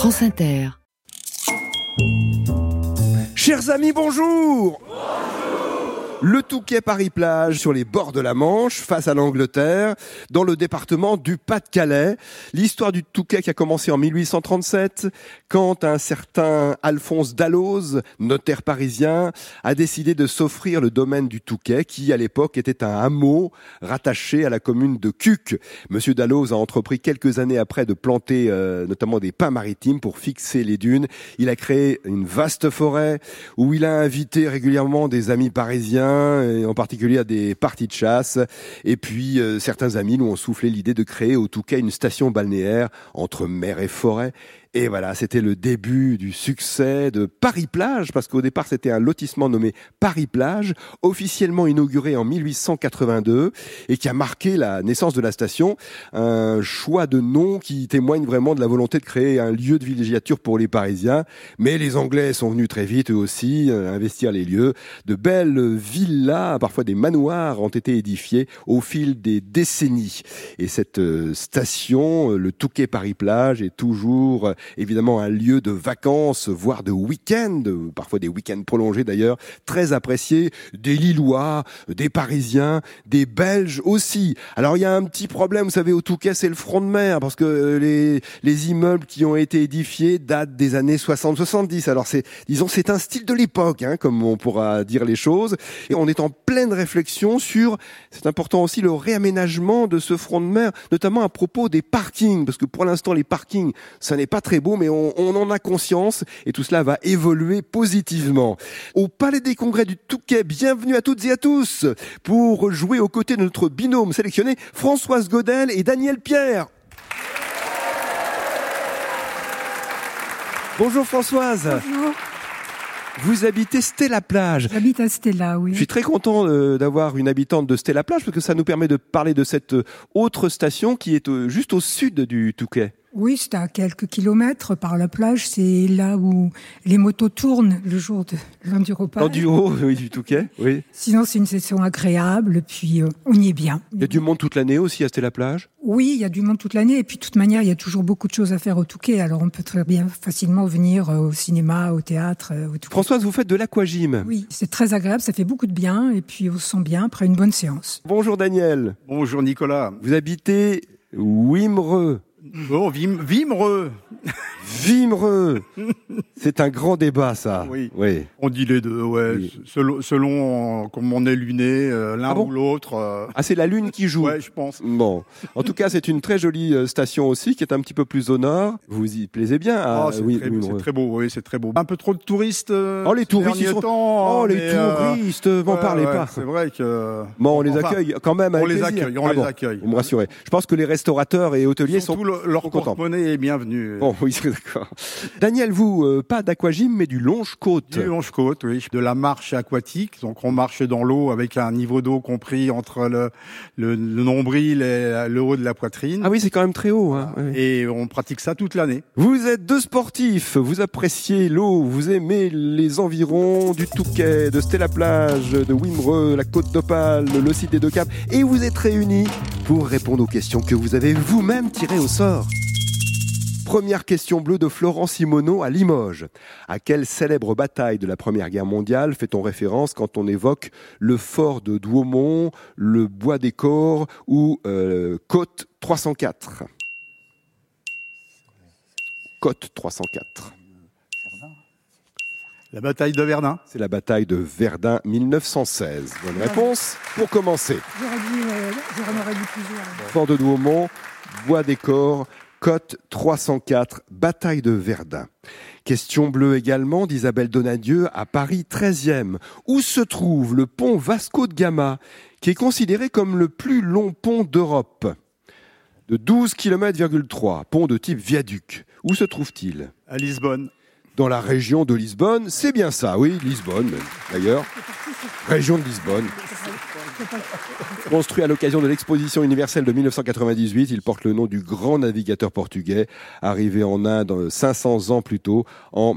France Inter. Chers amis, bonjour. Le Touquet Paris-Plage sur les bords de la Manche, face à l'Angleterre, dans le département du Pas-de-Calais. L'histoire du Touquet qui a commencé en 1837, quand un certain Alphonse Dalloz, notaire parisien, a décidé de s'offrir le domaine du Touquet, qui à l'époque était un hameau rattaché à la commune de Cuques. Monsieur Dalloz a entrepris quelques années après de planter notamment des pins maritimes pour fixer les dunes. Il a créé une vaste forêt où il a invité régulièrement des amis parisiens, et en particulier à des parties de chasse. Et puis certains amis nous ont soufflé l'idée de créer au Touquet une station balnéaire entre mer et forêt. Et voilà, c'était le début du succès de Paris-Plage, parce qu'au départ c'était un lotissement nommé Paris-Plage, officiellement inauguré en 1882 et qui a marqué la naissance de la station. Un choix de nom qui témoigne vraiment de la volonté de créer un lieu de villégiature pour les Parisiens. Mais les Anglais sont venus très vite eux aussi investir les lieux. De belles villas, parfois des manoirs, ont été édifiés au fil des décennies. Et cette station, le Touquet Paris-Plage, est toujours évidemment un lieu de vacances, voire de week-end, parfois des week-ends prolongés d'ailleurs, très apprécié des Lillois, des Parisiens, des Belges aussi. Alors il y a un petit problème, vous savez, au Touquet, c'est le front de mer, parce que les immeubles qui ont été édifiés datent des années 60-70. Alors c'est un style de l'époque, comme on pourra dire les choses. Et on est en pleine réflexion sur, c'est important aussi, le réaménagement de ce front de mer, notamment à propos des parkings, parce que pour l'instant les parkings, ça n'est pas très beau, mais on en a conscience et tout cela va évoluer positivement. Au Palais des Congrès du Touquet, bienvenue à toutes et à tous pour jouer aux côtés de notre binôme sélectionné, Françoise Godel et Daniel Pierre. Bonjour Françoise. Bonjour. Vous habitez Stella-Plage. J'habite à Stella, oui. Je suis très content d'avoir une habitante de Stella-Plage parce que ça nous permet de parler de cette autre station qui est juste au sud du Touquet. Oui, c'est à quelques kilomètres par la plage. C'est là où les motos tournent le jour de l'enduropage. L'enduro, oui, du Touquet, oui. Sinon, c'est une session agréable, puis on y est bien. Il y a du monde toute l'année aussi à Stella-Plage ? Oui, il y a du monde toute l'année. Et puis, de toute manière, il y a toujours beaucoup de choses à faire au Touquet. Alors, on peut très bien facilement venir au cinéma, au théâtre, au Touquet. Françoise, vous faites de l'aquagym ? Oui, c'est très agréable. Ça fait beaucoup de bien. Et puis, on se sent bien après une bonne séance. Bonjour Daniel. Bonjour Nicolas. Vous habitez Wimereux. Bon, Vimereux. Vimereux. C'est un grand débat, ça. Oui. Oui. On dit les deux, ouais. Oui. Selon comme on est luné, l'un ou l'autre. Ah, c'est la lune qui joue. Ouais, je pense. Bon. En tout cas, c'est une très jolie station aussi, qui est un petit peu plus au nord. Vous y plaisez bien C'est très beau, oui, c'est très beau. Un peu trop de touristes. Les touristes, ils sont... temps, touristes, m'en parlez pas. C'est vrai que... Bon, on les accueille quand même avec plaisir. On les accueille. Vous me rassurez. Je pense que les restaurateurs et hôteliers sont leur contents. porte-monnaie est bienvenue. Bon, oui, c'est d'accord. Daniel, vous, pas d'aquagym, mais du longe-côte. Du longe-côte, oui. De la marche aquatique. Donc, on marche dans l'eau avec un niveau d'eau compris entre le nombril et le haut de la poitrine. Ah oui, c'est quand même très haut. Oui. Et on pratique ça toute l'année. Vous êtes deux sportifs. Vous appréciez l'eau. Vous aimez les environs du Touquet, de Stella-Plage, de Wimereux, la Côte d'Opale, le site des Deux Caps. Et vous êtes réunis pour répondre aux questions que vous avez vous-même tirées au sort. Première question bleue de Florent Simoneau à Limoges. À quelle célèbre bataille de la Première Guerre mondiale fait-on référence quand on évoque le fort de Douaumont, le bois des Corps ou Côte 304 ? Côte 304. La bataille de Verdun. C'est la bataille de Verdun 1916. Bonne réponse pour commencer. J'en aurais dit plusieurs. Fort de Douaumont, bois des Corps, Côte 304, bataille de Verdun. Question bleue également d'Isabelle Donadieu à Paris 13e. Où se trouve le pont Vasco de Gama, qui est considéré comme le plus long pont d'Europe ? De 12 km,3, pont de type viaduc. Où se trouve-t-il ? À Lisbonne. Dans la région de Lisbonne, c'est bien ça, oui, Lisbonne, d'ailleurs. Région de Lisbonne. Construit à l'occasion de l'exposition universelle de 1998, il porte le nom du grand navigateur portugais, arrivé en Inde 500 ans plus tôt, en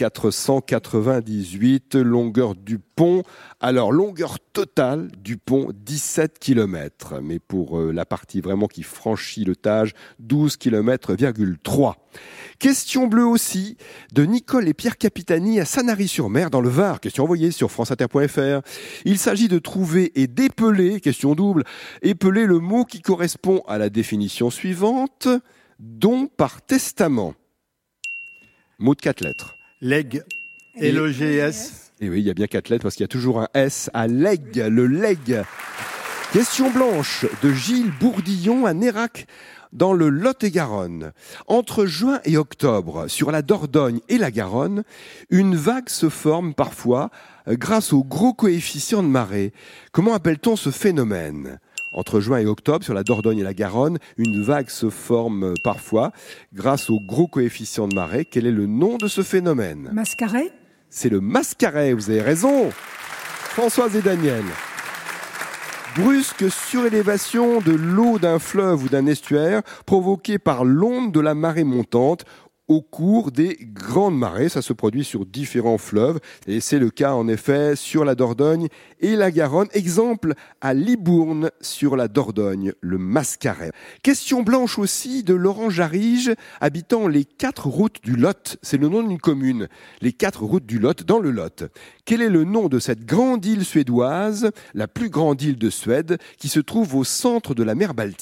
1498. Longueur du pont, alors longueur totale du pont, 17 km. Mais pour la partie vraiment qui franchit le Tage, 12 km,3. Question bleue aussi, de Nicole et Pierre Capitani à Sanary-sur-Mer dans le Var. Question envoyée sur franceinter.fr. Il s'agit de trouver et d'épeler, question double, épeler le mot qui correspond à la définition suivante, don par testament. Mot de 4 lettres. Leg. L-E-G-S. Et oui, il y a bien 4 lettres parce qu'il y a toujours un S à leg, le leg. Question blanche de Gilles Bourdillon à Nérac dans le Lot-et-Garonne. Entre juin et octobre, sur la Dordogne et la Garonne, une vague se forme parfois grâce au gros coefficient de marée. Comment appelle-t-on ce phénomène ? Entre juin et octobre, sur la Dordogne et la Garonne, une vague se forme parfois grâce au gros coefficient de marée. Quel est le nom de ce phénomène ? Mascaret ? C'est le mascaret, vous avez raison. Françoise et Daniel. Brusque surélévation de l'eau d'un fleuve ou d'un estuaire provoquée par l'onde de la marée montante au cours des grandes marées. Ça se produit sur différents fleuves et c'est le cas en effet sur la Dordogne et la Garonne. Exemple à Libourne sur la Dordogne, le mascaret. Question blanche aussi de Laurent Jarige habitant les 4 routes du Lot. C'est le nom d'une commune. Les 4 routes du Lot dans le Lot. Quel est le nom de cette grande île suédoise, la plus grande île de Suède, qui se trouve au centre de la mer Baltique ?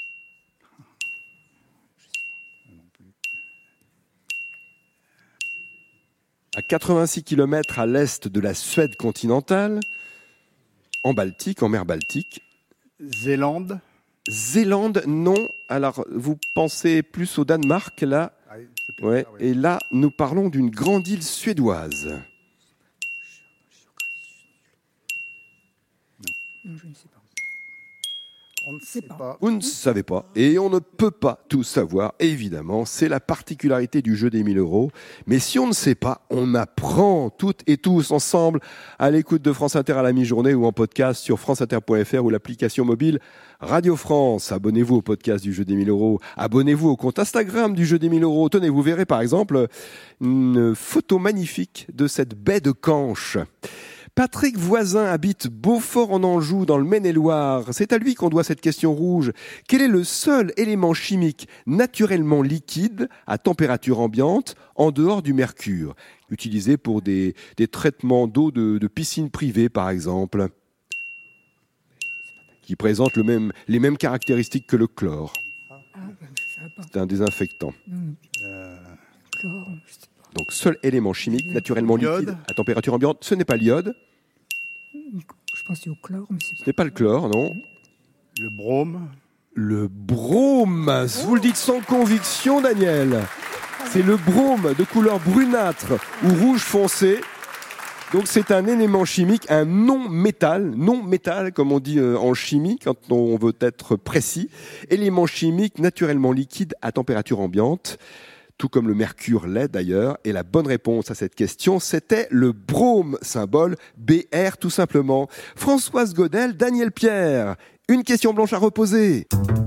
À 86 km à l'est de la Suède continentale, en Baltique, en mer Baltique. Zélande. Zélande, non. Alors, vous pensez plus au Danemark, là. Ouais. Ça, Et là, nous parlons d'une grande île suédoise. Non, je ne sais pas. On ne sait pas. Vous ne savez pas, et on ne peut pas tout savoir, évidemment, c'est la particularité du jeu des 1000 €. Mais si on ne sait pas, on apprend toutes et tous ensemble à l'écoute de France Inter à la mi-journée ou en podcast sur franceinter.fr ou l'application mobile Radio France. Abonnez-vous au podcast du jeu des 1000 €, abonnez-vous au compte Instagram du jeu des 1000 €. Tenez, vous verrez par exemple une photo magnifique de cette baie de Canche. Patrick Voisin habite Beaufort en Anjou dans le Maine-et-Loire. C'est à lui qu'on doit cette question rouge. Quel est le seul élément chimique naturellement liquide à température ambiante en dehors du mercure, utilisé pour des traitements d'eau de piscine privée par exemple, qui présente les mêmes caractéristiques que le chlore. C'est un désinfectant. Chlore, je sais pas. Donc, seul élément chimique naturellement liquide à température ambiante, ce n'est pas l'iode. Je pense que c'est au chlore, mais c'est Ce n'est pas le chlore, non. Le brome. Le brome, vous le dites sans conviction, Daniel. C'est le brome de couleur brunâtre ou rouge foncé. Donc c'est un élément chimique, un non-métal comme on dit en chimie quand on veut être précis. Élément chimique naturellement liquide à température ambiante. Tout comme le mercure l'est d'ailleurs. Et la bonne réponse à cette question, c'était le brome, symbole BR tout simplement. Françoise Godel, Daniel Pierre, une question blanche à reposer.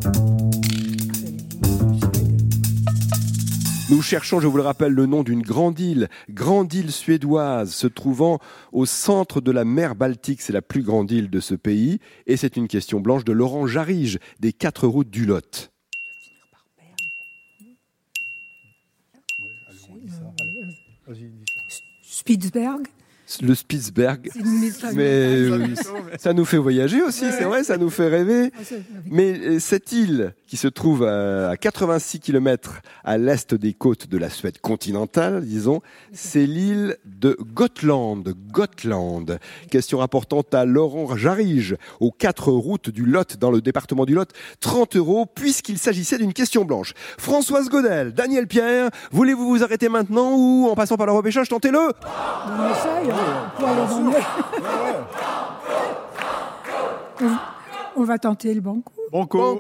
Nous cherchons, je vous le rappelle, le nom d'une grande île suédoise se trouvant au centre de la mer Baltique. C'est la plus grande île de ce pays. Et c'est une question blanche de Laurent Jarige, des 4 routes du Lot. Spitzberg. Le Spitzberg, mais ça nous fait voyager aussi, c'est vrai, ça nous fait rêver. Mais cette île qui se trouve à 86 km à l'est des côtes de la Suède continentale, disons, c'est l'île de Gotland. Question importante à Laurent Jarige, aux 4 routes du Lot, dans le département du Lot, 30 €, puisqu'il s'agissait d'une question blanche. Françoise Godel, Daniel Pierre, voulez-vous vous arrêter maintenant ou en passant par le repêchage, tentez-le? On essaye, on va tenter le banco. Banco.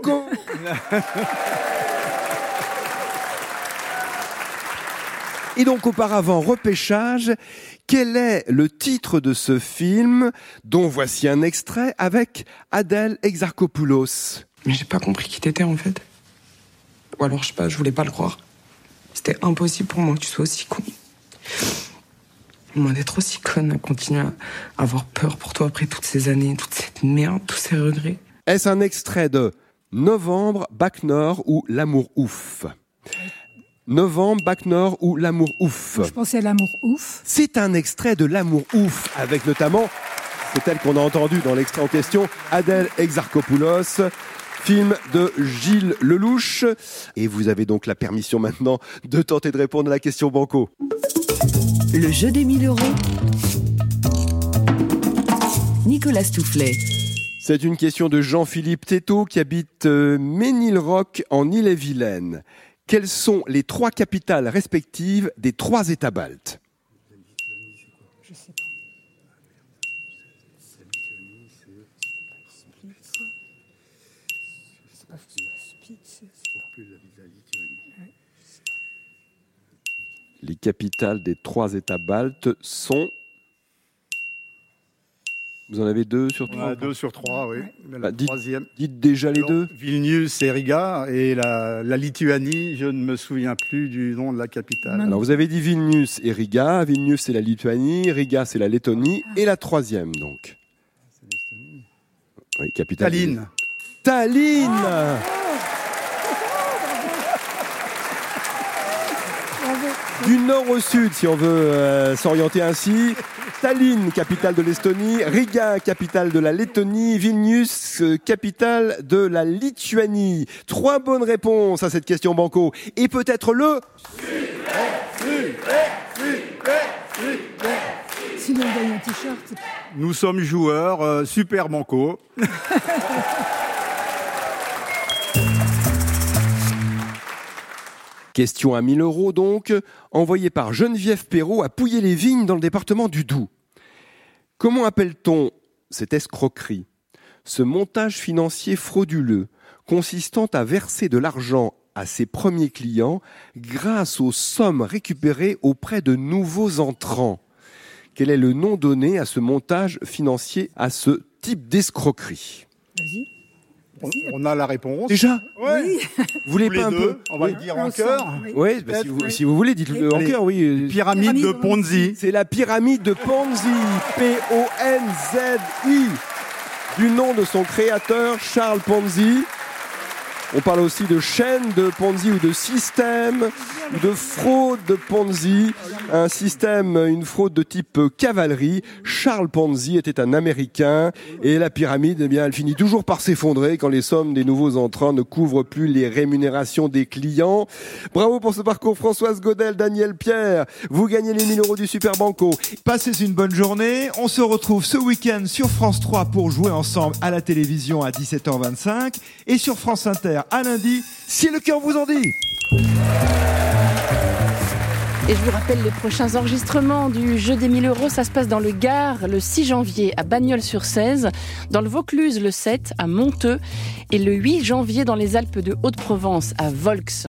Et donc auparavant, repêchage, quel est le titre de ce film dont voici un extrait avec Adèle Exarchopoulos? Mais j'ai pas compris qui t'étais en fait. Ou alors je sais pas, je voulais pas le croire. C'était impossible pour moi que tu sois aussi con. Moi d'être aussi conne, à continuer à avoir peur pour toi après toutes ces années, toute cette merde, tous ces regrets. Est-ce un extrait de Novembre, Bac Nord ou L'amour ouf? Novembre, Bac Nord ou L'amour ouf? Je pensais à L'amour ouf. C'est un extrait de L'amour ouf, avec notamment, c'est elle qu'on a entendu dans l'extrait en question, Adèle Exarchopoulos, film de Gilles Lelouch. Et vous avez donc la permission maintenant de tenter de répondre à la question banco. Le jeu des 1000 €. Nicolas Stoufflet. C'est une question de Jean-Philippe Tétaux qui habite Ménilroch en Ille-et-Vilaine. Quelles sont les 3 capitales respectives des 3 États baltes? Je sais pas. Les capitales des 3 États baltes sont... Vous en avez 2 sur 3? 2 sur 3, oui. La troisième. Dites déjà les 2. Vilnius et Riga, et la Lituanie, je ne me souviens plus du nom de la capitale. Alors vous avez dit Vilnius et Riga. Vilnius c'est la Lituanie, Riga c'est la Lettonie, et la 3e donc. C'est l'Estonie. Oui, capitale. Tallinn. Tallinn. Du nord au sud, si on veut s'orienter ainsi. Tallinn, capitale de l'Estonie, Riga, capitale de la Lettonie, Vilnius, capitale de la Lituanie. 3 bonnes réponses à cette question banco. Et peut-être le... Sinon, on gagne un t-shirt. Nous sommes joueurs, super banco. Question à 1000 € donc, envoyée par Geneviève Perrault à Pouillé-les-Vignes dans le département du Doubs. Comment appelle-t-on cette escroquerie? Ce montage financier frauduleux consistant à verser de l'argent à ses premiers clients grâce aux sommes récupérées auprès de nouveaux entrants. Quel est le nom donné à ce montage financier, à ce type d'escroquerie? Vas-y. On a la réponse. Déjà? Oui. Vous voulez pas un peu? On va le dire en chœur. Oui, bah si vous voulez, dites-le en chœur, oui. Pyramide de Ponzi. C'est la pyramide de Ponzi, P-O-N-Z-I, du nom de son créateur, Charles Ponzi. On parle aussi de chaîne de Ponzi ou de système, ou de fraude de Ponzi. Un système, une fraude de type cavalerie. Charles Ponzi était un Américain et la pyramide, eh bien, elle finit toujours par s'effondrer quand les sommes des nouveaux entrants ne couvrent plus les rémunérations des clients. Bravo pour ce parcours, Françoise Godel, Daniel Pierre. Vous gagnez les 1000 € du Super Banco. Passez une bonne journée. On se retrouve ce week-end sur France 3 pour jouer ensemble à la télévision à 17h25 et sur France Inter à lundi, si le cœur vous en dit. Et je vous rappelle les prochains enregistrements du jeu des 1000 €. Ça se passe dans le Gard le 6 janvier à Bagnols-sur-Cèze, dans le Vaucluse le 7 à Monteux et le 8 janvier dans les Alpes de Haute-Provence à Volx.